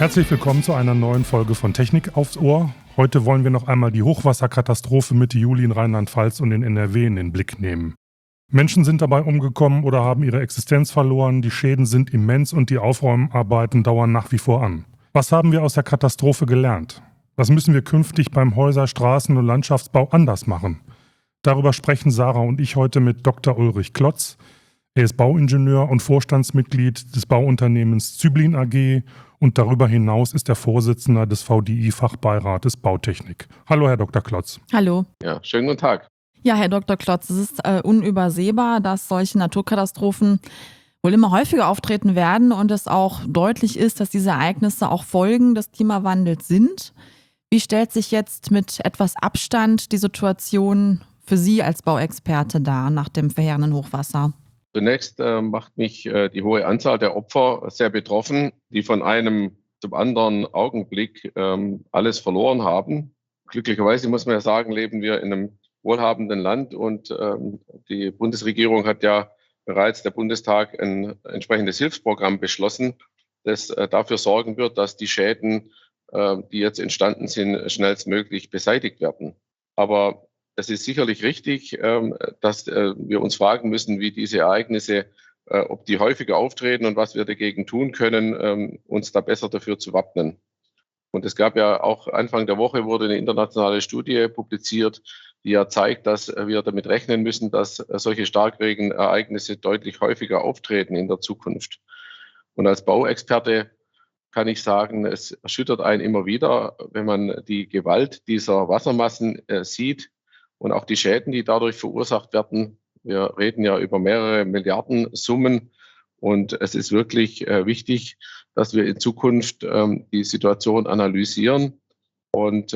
Herzlich willkommen zu einer neuen Folge von Technik aufs Ohr. Heute wollen wir noch einmal die Hochwasserkatastrophe Mitte Juli in Rheinland-Pfalz und in NRW in den Blick nehmen. Menschen sind dabei umgekommen oder haben ihre Existenz verloren, die Schäden sind immens und die Aufräumarbeiten dauern nach wie vor an. Was haben wir aus der Katastrophe gelernt? Was müssen wir künftig beim Häuser-, Straßen- und Landschaftsbau anders machen? Darüber sprechen Sarah und ich heute mit Dr. Ulrich Klotz. Er ist Bauingenieur und Vorstandsmitglied des Bauunternehmens Züblin AG und darüber hinaus ist er Vorsitzender des VDI-Fachbeirates Bautechnik. Hallo, Herr Dr. Klotz. Hallo. Ja, schönen guten Tag. Ja, Herr Dr. Klotz, es ist unübersehbar, dass solche Naturkatastrophen wohl immer häufiger auftreten werden und es auch deutlich ist, dass diese Ereignisse auch Folgen des Klimawandels sind. Wie stellt sich jetzt mit etwas Abstand die Situation für Sie als Bauexperte dar nach dem verheerenden Hochwasser? Zunächst macht mich die hohe Anzahl der Opfer sehr betroffen, die von einem zum anderen Augenblick alles verloren haben. Glücklicherweise muss man ja sagen, leben wir in einem wohlhabenden Land und die Bundesregierung hat ja bereits der Bundestag ein entsprechendes Hilfsprogramm beschlossen, das dafür sorgen wird, dass die Schäden, die jetzt entstanden sind, schnellstmöglich beseitigt werden. Aber es ist sicherlich richtig, dass wir uns fragen müssen, wie diese Ereignisse, ob die häufiger auftreten und was wir dagegen tun können, uns da besser dafür zu wappnen. Und es gab ja auch Anfang der Woche wurde eine internationale Studie publiziert, die ja zeigt, dass wir damit rechnen müssen, dass solche Starkregenereignisse deutlich häufiger auftreten in der Zukunft. Und als Bauexperte kann ich sagen, es erschüttert einen immer wieder, wenn man die Gewalt dieser Wassermassen sieht und auch die Schäden, die dadurch verursacht werden. Wir reden ja über mehrere Milliardensummen und es ist wirklich wichtig, dass wir in Zukunft die Situation analysieren und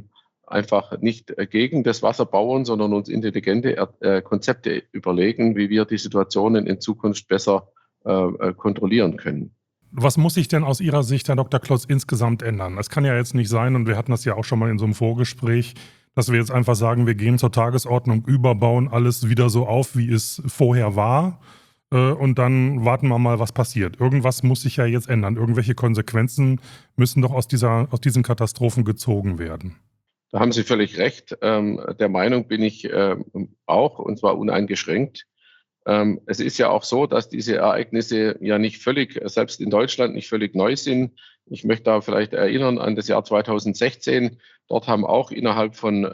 einfach nicht gegen das Wasser bauen, sondern uns intelligente Konzepte überlegen, wie wir die Situationen in Zukunft besser kontrollieren können. Was muss sich denn aus Ihrer Sicht, Herr Dr. Klotz, insgesamt ändern? Es kann ja jetzt nicht sein, und wir hatten das ja auch schon mal in so einem Vorgespräch, dass wir jetzt einfach sagen, wir gehen zur Tagesordnung über, bauen alles wieder so auf, wie es vorher war und dann warten wir mal, was passiert. Irgendwas muss sich ja jetzt ändern. Irgendwelche Konsequenzen müssen doch aus diesen Katastrophen gezogen werden. Da haben Sie völlig recht. Der Meinung bin ich auch, und zwar uneingeschränkt. Es ist ja auch so, dass diese Ereignisse ja nicht völlig, selbst in Deutschland, nicht völlig neu sind. Ich möchte da vielleicht erinnern an das Jahr 2016. Dort haben auch innerhalb von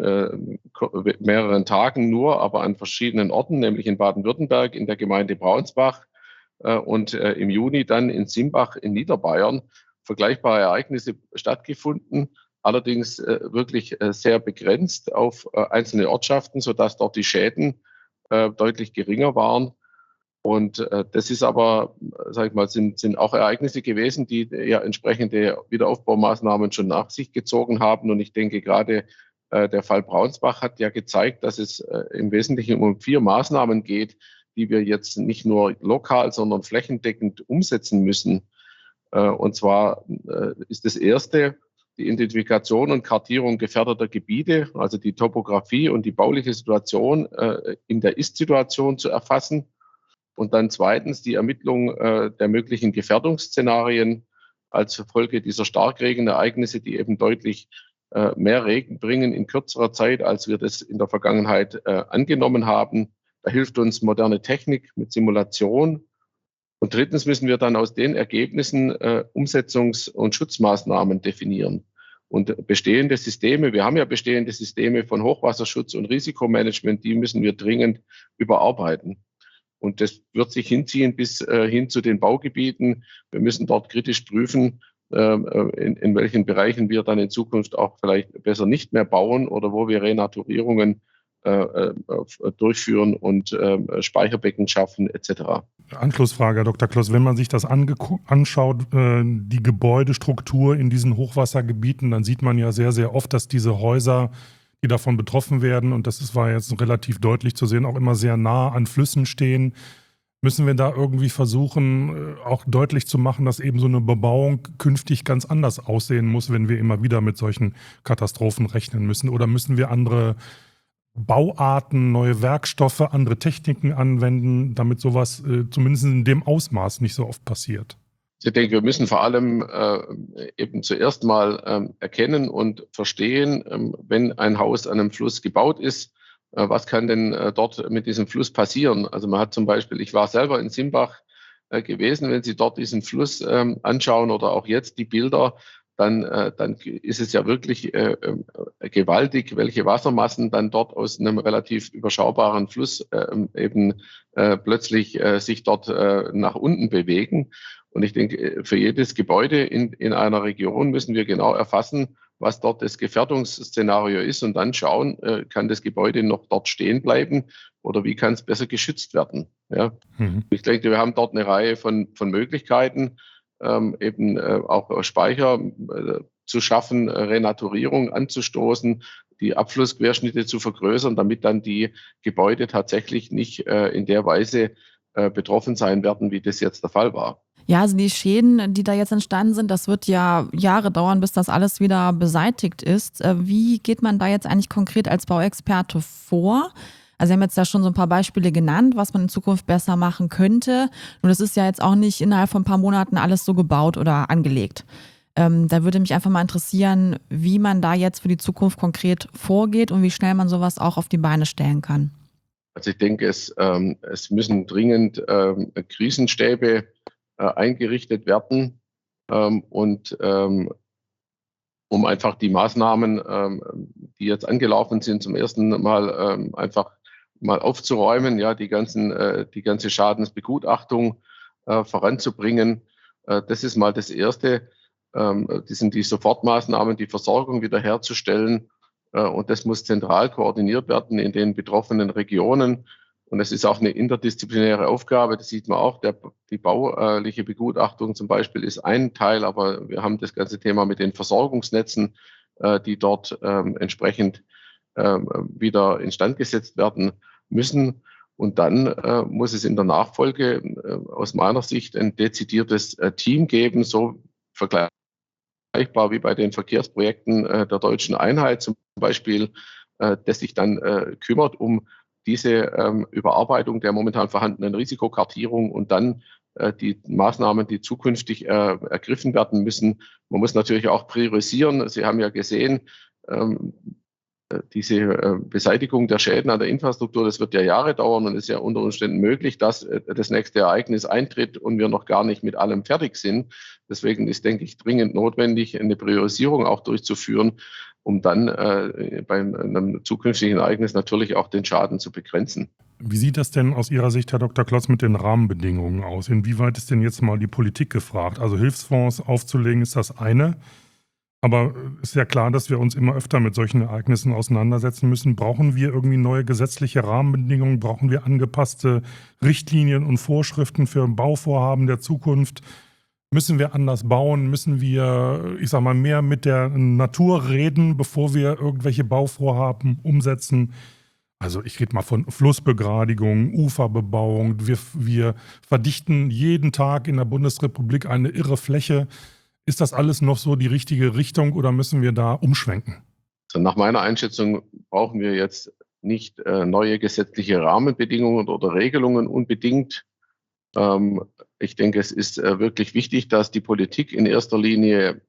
mehreren Tagen nur, aber an verschiedenen Orten, nämlich in Baden-Württemberg, in der Gemeinde Braunsbach und im Juni dann in Simbach in Niederbayern vergleichbare Ereignisse stattgefunden. Allerdings wirklich sehr begrenzt auf einzelne Ortschaften, sodass dort die Schäden deutlich geringer waren. Und das ist aber, sag ich mal, sind auch Ereignisse gewesen, die ja entsprechende Wiederaufbaumaßnahmen schon nach sich gezogen haben. Und ich denke, gerade der Fall Braunsbach hat ja gezeigt, dass es im Wesentlichen um 4 Maßnahmen geht, die wir jetzt nicht nur lokal, sondern flächendeckend umsetzen müssen. Und zwar ist das erste die Identifikation und Kartierung gefährdeter Gebiete, also die Topografie und die bauliche Situation in der Ist-Situation zu erfassen. Und dann zweitens die Ermittlung der möglichen Gefährdungsszenarien als Folge dieser Starkregenereignisse, die eben deutlich mehr Regen bringen in kürzerer Zeit, als wir das in der Vergangenheit angenommen haben. Da hilft uns moderne Technik mit Simulation. Und drittens müssen wir dann aus den Ergebnissen Umsetzungs- und Schutzmaßnahmen definieren. Und bestehende Systeme, wir haben ja bestehende Systeme von Hochwasserschutz und Risikomanagement, die müssen wir dringend überarbeiten. Und das wird sich hinziehen bis hin zu den Baugebieten. Wir müssen dort kritisch prüfen, in welchen Bereichen wir dann in Zukunft auch vielleicht besser nicht mehr bauen oder wo wir Renaturierungen durchführen und Speicherbecken schaffen etc. Anschlussfrage, Herr Dr. Klotz, wenn man sich das anschaut, die Gebäudestruktur in diesen Hochwassergebieten, dann sieht man ja sehr, sehr oft, dass diese Häuser, die davon betroffen werden, und war jetzt relativ deutlich zu sehen, auch immer sehr nah an Flüssen stehen. Müssen wir da irgendwie versuchen, auch deutlich zu machen, dass eben so eine Bebauung künftig ganz anders aussehen muss, wenn wir immer wieder mit solchen Katastrophen rechnen müssen? Oder müssen wir andere Bauarten, neue Werkstoffe, andere Techniken anwenden, damit sowas zumindest in dem Ausmaß nicht so oft passiert? Ich denke, wir müssen vor allem eben zuerst mal erkennen und verstehen, wenn ein Haus an einem Fluss gebaut ist, was kann denn dort mit diesem Fluss passieren? Also man hat zum Beispiel, ich war selber in Simbach gewesen, wenn Sie dort diesen Fluss anschauen oder auch jetzt die Bilder, dann ist es ja wirklich gewaltig, welche Wassermassen dann dort aus einem relativ überschaubaren Fluss eben plötzlich sich dort nach unten bewegen. Und ich denke, für jedes Gebäude in einer Region müssen wir genau erfassen, was dort das Gefährdungsszenario ist und dann schauen, kann das Gebäude noch dort stehen bleiben oder wie kann es besser geschützt werden. Ja. Ich denke, wir haben dort eine Reihe von Möglichkeiten, eben auch Speicher zu schaffen, Renaturierung anzustoßen, die Abflussquerschnitte zu vergrößern, damit dann die Gebäude tatsächlich nicht in der Weise betroffen sein werden, wie das jetzt der Fall war. Ja, also die Schäden, die da jetzt entstanden sind, das wird ja Jahre dauern, bis das alles wieder beseitigt ist. Wie geht man da jetzt eigentlich konkret als Bauexperte vor? Also Sie haben jetzt ja schon so ein paar Beispiele genannt, was man in Zukunft besser machen könnte. Nur das ist ja jetzt auch nicht innerhalb von ein paar Monaten alles so gebaut oder angelegt. Da würde mich einfach mal interessieren, wie man da jetzt für die Zukunft konkret vorgeht und wie schnell man sowas auch auf die Beine stellen kann. Also ich denke, es müssen dringend Krisenstäbe eingerichtet werden und um einfach die Maßnahmen, die jetzt angelaufen sind, zum ersten Mal einfach mal aufzuräumen, ja, die ganze Schadensbegutachtung voranzubringen. Das ist mal das Erste. Das sind die Sofortmaßnahmen, die Versorgung wiederherzustellen. Und das muss zentral koordiniert werden in den betroffenen Regionen. Und es ist auch eine interdisziplinäre Aufgabe. Das sieht man auch. Die bauliche Begutachtung zum Beispiel ist ein Teil, aber wir haben das ganze Thema mit den Versorgungsnetzen, die dort entsprechend wieder instand gesetzt werden müssen. Und dann muss es in der Nachfolge aus meiner Sicht ein dezidiertes Team geben, so vergleichbar wie bei den Verkehrsprojekten der Deutschen Einheit zum Beispiel, das sich dann kümmert um diese Überarbeitung der momentan vorhandenen Risikokartierung und dann die Maßnahmen, die zukünftig ergriffen werden müssen. Man muss natürlich auch priorisieren. Sie haben ja gesehen, diese Beseitigung der Schäden an der Infrastruktur, das wird ja Jahre dauern und es ist ja unter Umständen möglich, dass das nächste Ereignis eintritt und wir noch gar nicht mit allem fertig sind. Deswegen ist, denke ich, dringend notwendig, eine Priorisierung auch durchzuführen, um dann bei einem zukünftigen Ereignis natürlich auch den Schaden zu begrenzen. Wie sieht das denn aus Ihrer Sicht, Herr Dr. Klotz, mit den Rahmenbedingungen aus? Inwieweit ist denn jetzt mal die Politik gefragt? Also Hilfsfonds aufzulegen ist das eine. Aber ist ja klar, dass wir uns immer öfter mit solchen Ereignissen auseinandersetzen müssen. Brauchen wir irgendwie neue gesetzliche Rahmenbedingungen? Brauchen wir angepasste Richtlinien und Vorschriften für Bauvorhaben der Zukunft? Müssen wir anders bauen? Müssen wir, ich sag mal, mehr mit der Natur reden, bevor wir irgendwelche Bauvorhaben umsetzen? Also ich rede mal von Flussbegradigung, Uferbebauung. Wir verdichten jeden Tag in der Bundesrepublik eine irre Fläche. Ist das alles noch so die richtige Richtung oder müssen wir da umschwenken? Also nach meiner Einschätzung brauchen wir jetzt nicht neue gesetzliche Rahmenbedingungen oder Regelungen unbedingt. Ich denke, es ist wirklich wichtig, dass die Politik in erster Linie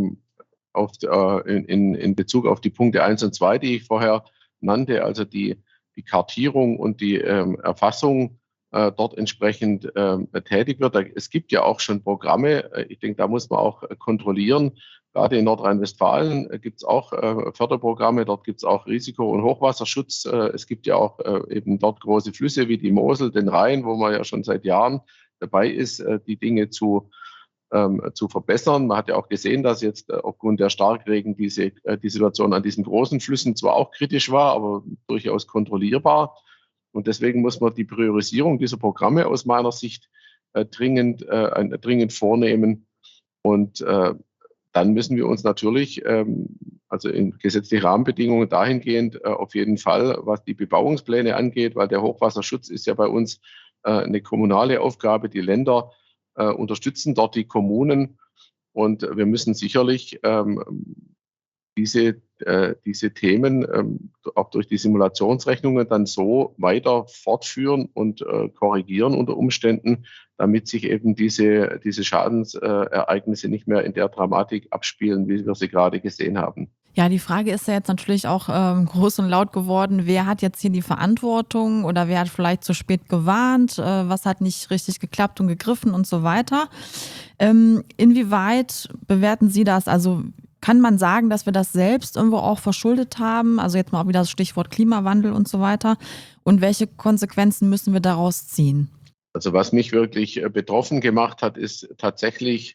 in Bezug auf die Punkte 1 und 2, die ich vorher nannte, also die Kartierung und die Erfassung dort entsprechend tätig wird. Es gibt ja auch schon Programme. Ich denke, da muss man auch kontrollieren. Gerade in Nordrhein-Westfalen gibt es auch Förderprogramme. Dort gibt es auch Risiko- und Hochwasserschutz. Es gibt ja auch eben dort große Flüsse wie die Mosel, den Rhein, wo man ja schon seit Jahren dabei ist, die Dinge zu verbessern. Man hat ja auch gesehen, dass jetzt aufgrund der Starkregen die Situation an diesen großen Flüssen zwar auch kritisch war, aber durchaus kontrollierbar. Und deswegen muss man die Priorisierung dieser Programme aus meiner Sicht dringend vornehmen. Und dann müssen wir uns natürlich, also in gesetzliche Rahmenbedingungen dahingehend auf jeden Fall, was die Bebauungspläne angeht, weil der Hochwasserschutz ist ja bei uns eine kommunale Aufgabe. Die Länder unterstützen dort die Kommunen. Und wir müssen sicherlich diese diese Themen auch durch die Simulationsrechnungen dann so weiter fortführen und korrigieren unter Umständen, damit sich eben diese Schadensereignisse nicht mehr in der Dramatik abspielen, wie wir sie gerade gesehen haben. Ja, die Frage ist ja jetzt natürlich auch groß und laut geworden, wer hat jetzt hier die Verantwortung oder wer hat vielleicht zu spät gewarnt, was hat nicht richtig geklappt und gegriffen und so weiter. Inwieweit bewerten Sie das? Also kann man sagen, dass wir das selbst irgendwo auch verschuldet haben? Also jetzt mal auch wieder das Stichwort Klimawandel und so weiter. Und welche Konsequenzen müssen wir daraus ziehen? Also was mich wirklich betroffen gemacht hat, ist tatsächlich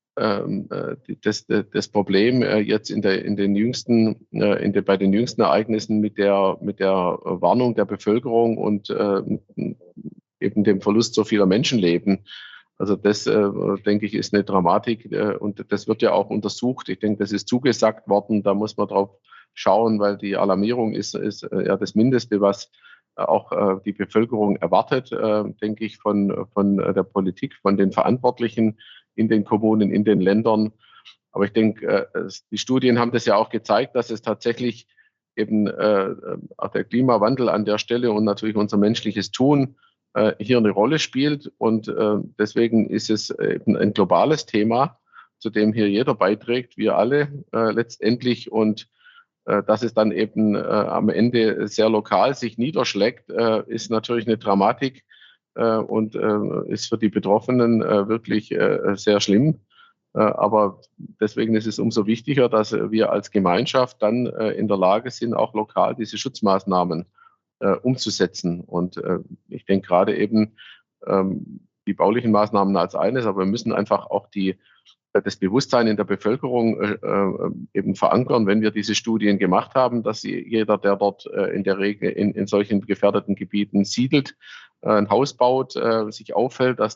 das Problem jetzt bei den jüngsten Ereignissen mit der Warnung der Bevölkerung und eben dem Verlust so vieler Menschenleben. Also das, denke ich, ist eine Dramatik und das wird ja auch untersucht. Ich denke, das ist zugesagt worden. Da muss man drauf schauen, weil die Alarmierung ist ja das Mindeste, was auch die Bevölkerung erwartet, denke ich, von der Politik, von den Verantwortlichen in den Kommunen, in den Ländern. Aber ich denke, die Studien haben das ja auch gezeigt, dass es tatsächlich eben auch der Klimawandel an der Stelle und natürlich unser menschliches Tun hier eine Rolle spielt. Und deswegen ist es eben ein globales Thema, zu dem hier jeder beiträgt, wir alle letztendlich. Und dass es dann eben am Ende sehr lokal sich niederschlägt, ist natürlich eine Dramatik und ist für die Betroffenen wirklich sehr schlimm. Aber deswegen ist es umso wichtiger, dass wir als Gemeinschaft dann in der Lage sind, auch lokal diese Schutzmaßnahmen umzusetzen. Und ich denke gerade eben die baulichen Maßnahmen als eines, aber wir müssen einfach auch das Bewusstsein in der Bevölkerung eben verankern, wenn wir diese Studien gemacht haben, dass jeder, der dort in der Regel in solchen gefährdeten Gebieten siedelt, ein Haus baut, sich auffällt, dass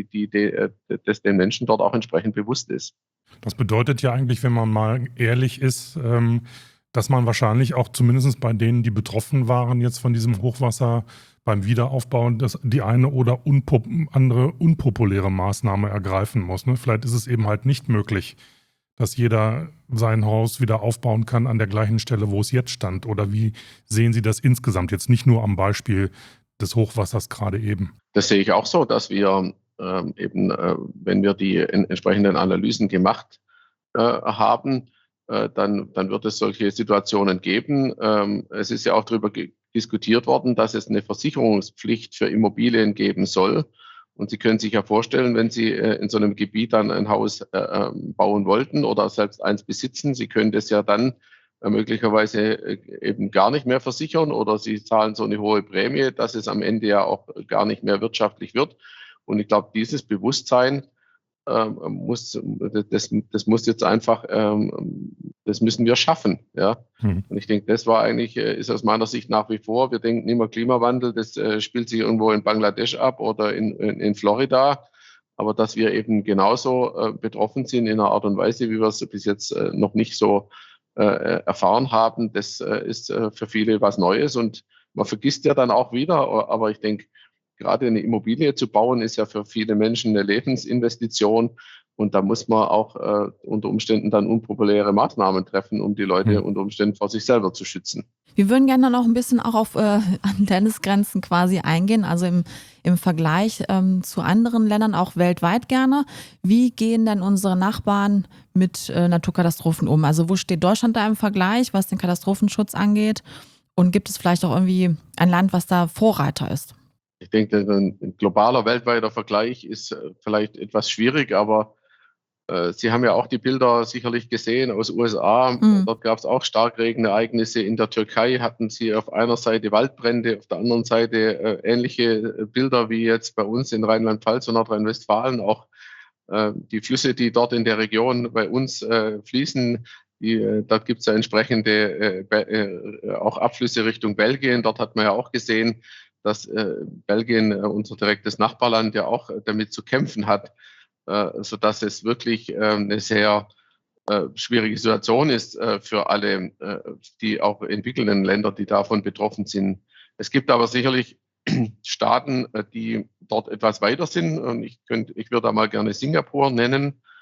das den Menschen dort auch entsprechend bewusst ist. Das bedeutet ja eigentlich, wenn man mal ehrlich ist, dass man wahrscheinlich auch zumindest bei denen, die betroffen waren jetzt von diesem Hochwasser beim Wiederaufbau, die eine oder andere unpopuläre Maßnahme ergreifen muss. Ne? Vielleicht ist es eben halt nicht möglich, dass jeder sein Haus wieder aufbauen kann an der gleichen Stelle, wo es jetzt stand. Oder wie sehen Sie das insgesamt jetzt, nicht nur am Beispiel des Hochwassers gerade eben? Das sehe ich auch so, dass wir wenn wir die entsprechenden Analysen gemacht haben, dann wird es solche Situationen geben. Es ist ja auch darüber diskutiert worden, dass es eine Versicherungspflicht für Immobilien geben soll. Und Sie können sich ja vorstellen, wenn Sie in so einem Gebiet dann ein Haus bauen wollten oder selbst eins besitzen, Sie können das ja dann möglicherweise eben gar nicht mehr versichern oder Sie zahlen so eine hohe Prämie, dass es am Ende ja auch gar nicht mehr wirtschaftlich wird. Und ich glaube, dieses Bewusstsein muss jetzt einfach, das müssen wir schaffen. Ja? Und ich denke, das war eigentlich, ist aus meiner Sicht nach wie vor, wir denken immer Klimawandel, das spielt sich irgendwo in Bangladesch ab oder in Florida. Aber dass wir eben genauso betroffen sind in einer Art und Weise, wie wir es bis jetzt noch nicht so erfahren haben, das ist für viele was Neues. Und man vergisst ja dann auch wieder, aber ich denke, gerade eine Immobilie zu bauen, ist ja für viele Menschen eine Lebensinvestition. Und da muss man auch unter Umständen dann unpopuläre Maßnahmen treffen, um die Leute unter Umständen vor sich selber zu schützen. Wir würden gerne noch ein bisschen auch auf Landesgrenzen quasi eingehen, also im Vergleich zu anderen Ländern, auch weltweit gerne. Wie gehen denn unsere Nachbarn mit Naturkatastrophen um? Also wo steht Deutschland da im Vergleich, was den Katastrophenschutz angeht? Und gibt es vielleicht auch irgendwie ein Land, was da Vorreiter ist? Ich denke, ein globaler, weltweiter Vergleich ist vielleicht etwas schwierig, aber Sie haben ja auch die Bilder sicherlich gesehen aus USA. Dort gab es auch Starkregenereignisse. In der Türkei hatten Sie auf einer Seite Waldbrände, auf der anderen Seite ähnliche Bilder wie jetzt bei uns in Rheinland-Pfalz und Nordrhein-Westfalen. Auch die Flüsse, die dort in der Region bei uns fließen, dort gibt es ja entsprechende auch Abflüsse Richtung Belgien. Dort hat man ja auch gesehen, dass Belgien, unser direktes Nachbarland, ja auch damit zu kämpfen hat, sodass es wirklich eine sehr schwierige Situation ist für alle, die auch entwickelnden Länder, die davon betroffen sind. Es gibt aber sicherlich Staaten, die dort etwas weiter sind. Und ich würde da mal gerne Singapur nennen.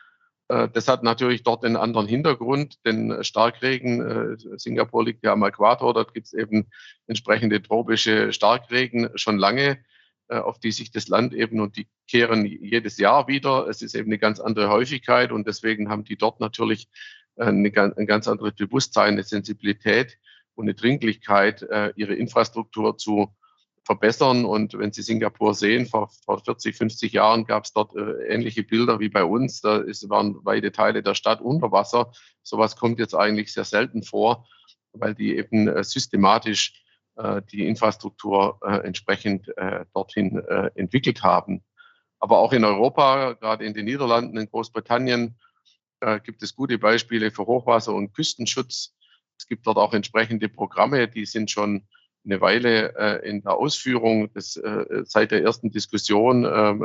Das hat natürlich dort einen anderen Hintergrund, denn Starkregen, Singapur liegt ja am Äquator, dort gibt es eben entsprechende tropische Starkregen schon lange, auf die sich das Land eben, und die kehren jedes Jahr wieder. Es ist eben eine ganz andere Häufigkeit und deswegen haben die dort natürlich ein ganz anderes Bewusstsein, eine Sensibilität und eine Dringlichkeit, ihre Infrastruktur zu verbessern. Und wenn Sie Singapur sehen, vor 40, 50 Jahren gab es dort ähnliche Bilder wie bei uns. Waren weite Teile der Stadt unter Wasser. Sowas kommt jetzt eigentlich sehr selten vor, weil die eben systematisch die Infrastruktur entsprechend dorthin entwickelt haben. Aber auch in Europa, gerade in den Niederlanden, in Großbritannien, gibt es gute Beispiele für Hochwasser- und Küstenschutz. Es gibt dort auch entsprechende Programme, die sind schon eine Weile in der Ausführung. Seit der ersten Diskussion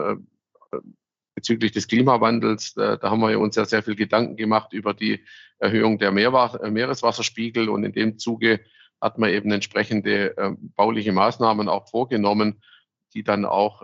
bezüglich des Klimawandels, da haben wir uns ja sehr viel Gedanken gemacht über die Erhöhung der Meereswasserspiegel, und in dem Zuge hat man eben entsprechende bauliche Maßnahmen auch vorgenommen, die dann auch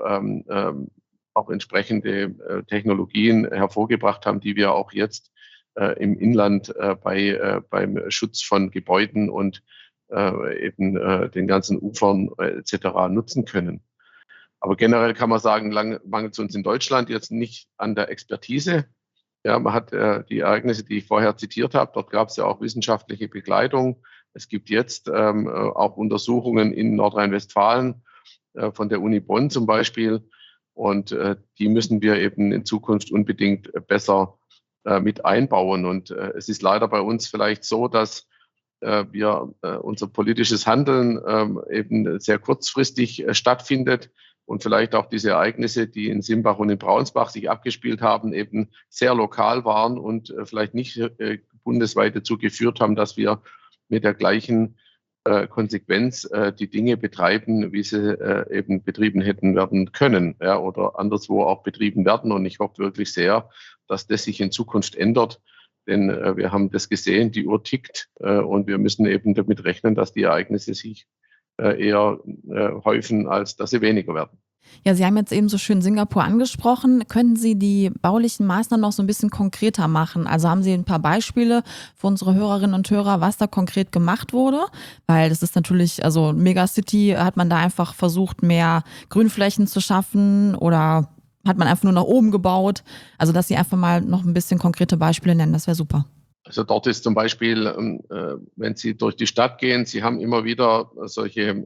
entsprechende Technologien hervorgebracht haben, die wir auch jetzt im Inland beim Schutz von Gebäuden und eben den ganzen Ufern etc. nutzen können. Aber generell kann man sagen, mangelt es uns in Deutschland jetzt nicht an der Expertise. Ja, man hat die Ereignisse, die ich vorher zitiert habe, dort gab es ja auch wissenschaftliche Begleitung. Es gibt jetzt auch Untersuchungen in Nordrhein-Westfalen von der Uni Bonn zum Beispiel. Und die müssen wir eben in Zukunft unbedingt besser mit einbauen. Und es ist leider bei uns vielleicht so, dass wir unser politisches Handeln eben sehr kurzfristig stattfindet und vielleicht auch diese Ereignisse, die in Simbach und in Braunsbach sich abgespielt haben, eben sehr lokal waren und vielleicht nicht bundesweit dazu geführt haben, dass wir mit der gleichen Konsequenz die Dinge betreiben, wie sie eben betrieben hätten werden können, ja, oder anderswo auch betrieben werden. Und ich hoffe wirklich sehr, dass das sich in Zukunft ändert. Denn wir haben das gesehen, die Uhr tickt und wir müssen eben damit rechnen, dass die Ereignisse sich eher häufen, als dass sie weniger werden. Ja, Sie haben jetzt eben so schön Singapur angesprochen. Könnten Sie die baulichen Maßnahmen noch so ein bisschen konkreter machen? Also haben Sie ein paar Beispiele für unsere Hörerinnen und Hörer, was da konkret gemacht wurde? Weil das ist natürlich, also Megacity, hat man da einfach versucht, mehr Grünflächen zu schaffen oder hat man einfach nur nach oben gebaut? Also dass Sie einfach mal noch ein bisschen konkrete Beispiele nennen, das wäre super. Also dort ist zum Beispiel, wenn Sie durch die Stadt gehen, Sie haben immer wieder solche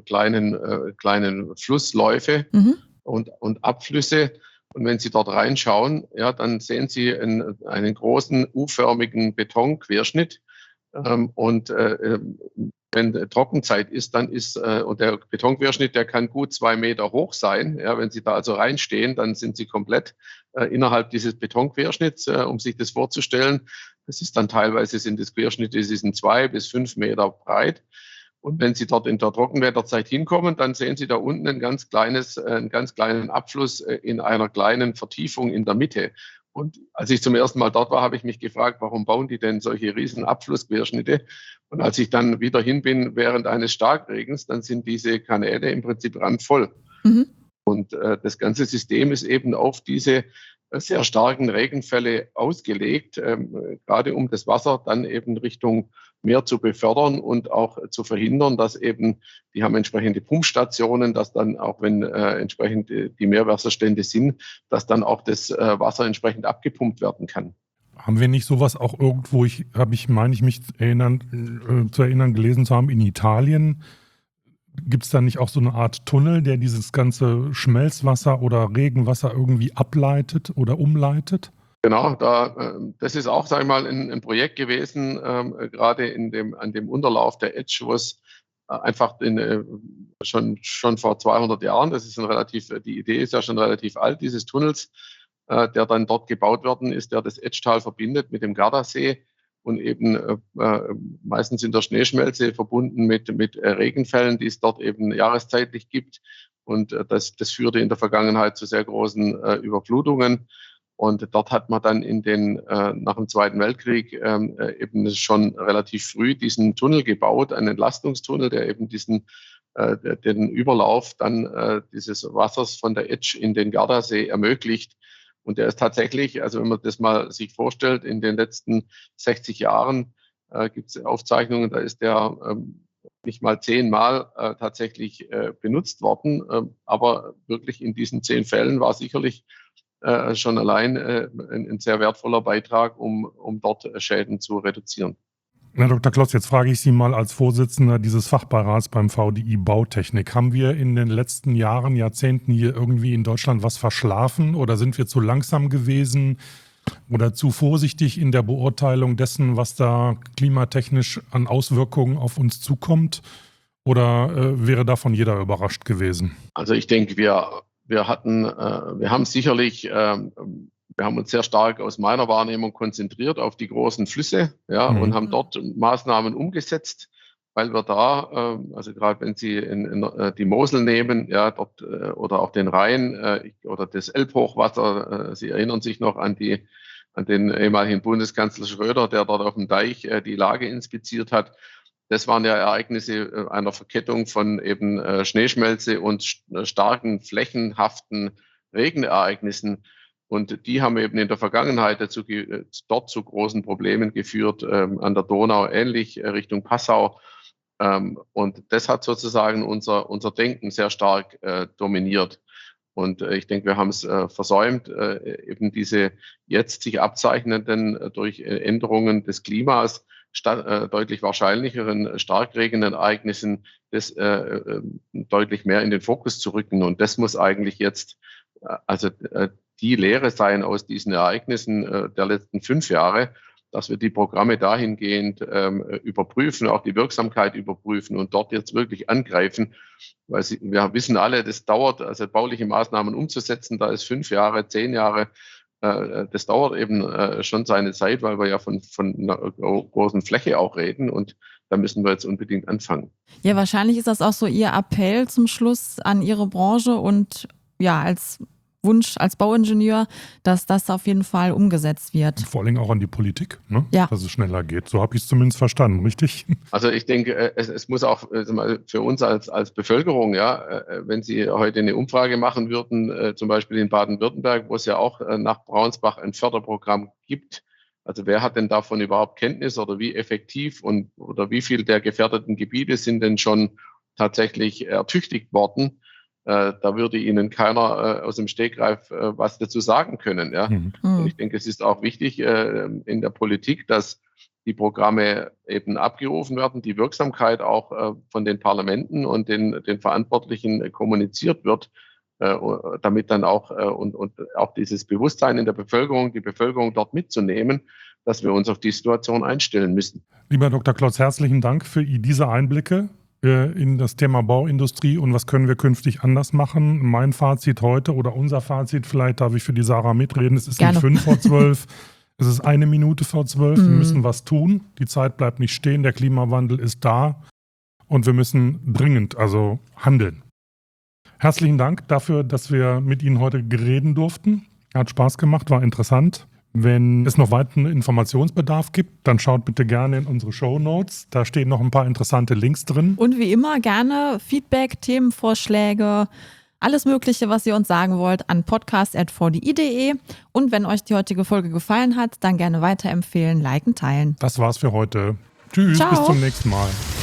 kleinen Flussläufe und Abflüsse. Und wenn Sie dort reinschauen, ja, dann sehen Sie einen großen U-förmigen Betonquerschnitt. Und wenn Trockenzeit ist, dann und der Betonquerschnitt, der kann gut 2 Meter hoch sein. Ja, wenn Sie da also reinstehen, dann sind Sie komplett innerhalb dieses Betonquerschnitts, um sich das vorzustellen. Das ist dann teilweise sind das Querschnitte, die sind 2 bis 5 Meter breit. Und wenn Sie dort in der Trockenwetterzeit hinkommen, dann sehen Sie da unten einen ganz kleinen Abfluss in einer kleinen Vertiefung in der Mitte. Und als ich zum ersten Mal dort war, habe ich mich gefragt, warum bauen die denn solche riesen Abflussquerschnitte? Und als ich dann wieder hin bin während eines Starkregens, dann sind diese Kanäle im Prinzip randvoll. Und das ganze System ist eben auf diese sehr starken Regenfälle ausgelegt, gerade um das Wasser dann eben Richtung Meer zu befördern und auch zu verhindern, dass eben, die haben entsprechende Pumpstationen, dass dann auch, wenn entsprechend die Meerwasserstände sind, dass dann auch das Wasser entsprechend abgepumpt werden kann. Haben wir nicht sowas auch irgendwo, meine ich mich zu erinnern, gelesen zu haben, in Italien? Gibt es da nicht auch so eine Art Tunnel, der dieses ganze Schmelzwasser oder Regenwasser irgendwie ableitet oder umleitet? Genau, das ist auch, sage ich mal, ein Projekt gewesen, gerade an dem Unterlauf der Etsch, wo es einfach schon vor 200 Jahren, die Idee ist ja schon relativ alt, dieses Tunnels, der dann dort gebaut worden ist, der das Etschtal verbindet mit dem Gardasee und eben meistens in der Schneeschmelze verbunden mit Regenfällen, die es dort eben jahreszeitlich gibt. Und das führte in der Vergangenheit zu sehr großen Überflutungen. Und dort hat man dann nach dem Zweiten Weltkrieg eben schon relativ früh diesen Tunnel gebaut, einen Entlastungstunnel, der eben den Überlauf dann dieses Wassers von der Etsch in den Gardasee ermöglicht. Und der ist tatsächlich, also wenn man das mal sich vorstellt, in den letzten 60 Jahren gibt es Aufzeichnungen, da ist der nicht mal 10-mal tatsächlich benutzt worden. Aber wirklich in diesen 10 Fällen war sicherlich schon allein ein sehr wertvoller Beitrag, um dort Schäden zu reduzieren. Herr Dr. Klotz, jetzt frage ich Sie mal als Vorsitzender dieses Fachbeirats beim VDI Bautechnik. Haben wir in den letzten Jahren, Jahrzehnten hier irgendwie in Deutschland was verschlafen oder sind wir zu langsam gewesen oder zu vorsichtig in der Beurteilung dessen, was da klimatechnisch an Auswirkungen auf uns zukommt? Oder wäre davon jeder überrascht gewesen? Also ich denke, wir haben sicherlich wir haben uns sehr stark aus meiner Wahrnehmung konzentriert auf die großen Flüsse, ja, und haben dort Maßnahmen umgesetzt, weil wir da, also gerade wenn Sie die Mosel nehmen, ja, dort oder auch den Rhein oder das Elbhochwasser, Sie erinnern sich noch an den ehemaligen Bundeskanzler Schröder, der dort auf dem Deich die Lage inspiziert hat. Das waren ja Ereignisse einer Verkettung von eben Schneeschmelze und starken flächenhaften Regenereignissen. Und die haben eben in der Vergangenheit dort zu großen Problemen geführt, an der Donau ähnlich, Richtung Passau. Und das hat sozusagen unser Denken sehr stark dominiert. Und ich denke, wir haben es versäumt, eben diese jetzt sich abzeichnenden durch Änderungen des Klimas deutlich wahrscheinlicheren Starkregenereignissen das deutlich mehr in den Fokus zu rücken. Und das muss eigentlich jetzt die Lehre sein aus diesen Ereignissen der letzten 5 Jahre, dass wir die Programme dahingehend überprüfen, auch die Wirksamkeit überprüfen und dort jetzt wirklich angreifen. Weil wir wissen alle, das dauert, also bauliche Maßnahmen umzusetzen, da ist 5 Jahre, 10 Jahre, das dauert eben schon seine Zeit, weil wir ja von einer großen Fläche auch reden und da müssen wir jetzt unbedingt anfangen. Ja, wahrscheinlich ist das auch so Ihr Appell zum Schluss an Ihre Branche und ja, als Wunsch als Bauingenieur, dass das auf jeden Fall umgesetzt wird. Vor allem auch an die Politik, ne? Ja. Dass es schneller geht. So habe ich es zumindest verstanden, richtig? Also ich denke, es muss auch für uns als Bevölkerung, ja, wenn Sie heute eine Umfrage machen würden, zum Beispiel in Baden-Württemberg, wo es ja auch nach Braunsbach ein Förderprogramm gibt. Also wer hat denn davon überhaupt Kenntnis oder wie effektiv oder wie viel der gefährdeten Gebiete sind denn schon tatsächlich ertüchtigt worden? Da würde Ihnen keiner aus dem Stegreif was dazu sagen können. Ja? Und ich denke, es ist auch wichtig in der Politik, dass die Programme eben abgerufen werden, die Wirksamkeit auch von den Parlamenten und den Verantwortlichen kommuniziert wird, damit dann auch und auch dieses Bewusstsein in der Bevölkerung, die Bevölkerung dort mitzunehmen, dass wir uns auf die Situation einstellen müssen. Lieber Dr. Klotz, herzlichen Dank für diese Einblicke in das Thema Bauindustrie und was können wir künftig anders machen. Mein Fazit heute oder unser Fazit, vielleicht darf ich für die Sarah mitreden, es ist Gerne. nicht 5 vor 12, es ist 1 Minute vor 12. Wir müssen was tun, die Zeit bleibt nicht stehen, der Klimawandel ist da und wir müssen dringend handeln. Herzlichen Dank dafür, dass wir mit Ihnen heute reden durften. Hat Spaß gemacht, war interessant. Wenn es noch weiteren Informationsbedarf gibt, dann schaut bitte gerne in unsere Shownotes. Da stehen noch ein paar interessante Links drin. Und wie immer gerne Feedback, Themenvorschläge, alles Mögliche, was ihr uns sagen wollt, an podcast@vdi.de. Und wenn euch die heutige Folge gefallen hat, dann gerne weiterempfehlen, liken, teilen. Das war's für heute. Tschüss, Ciao. bis zum nächsten Mal.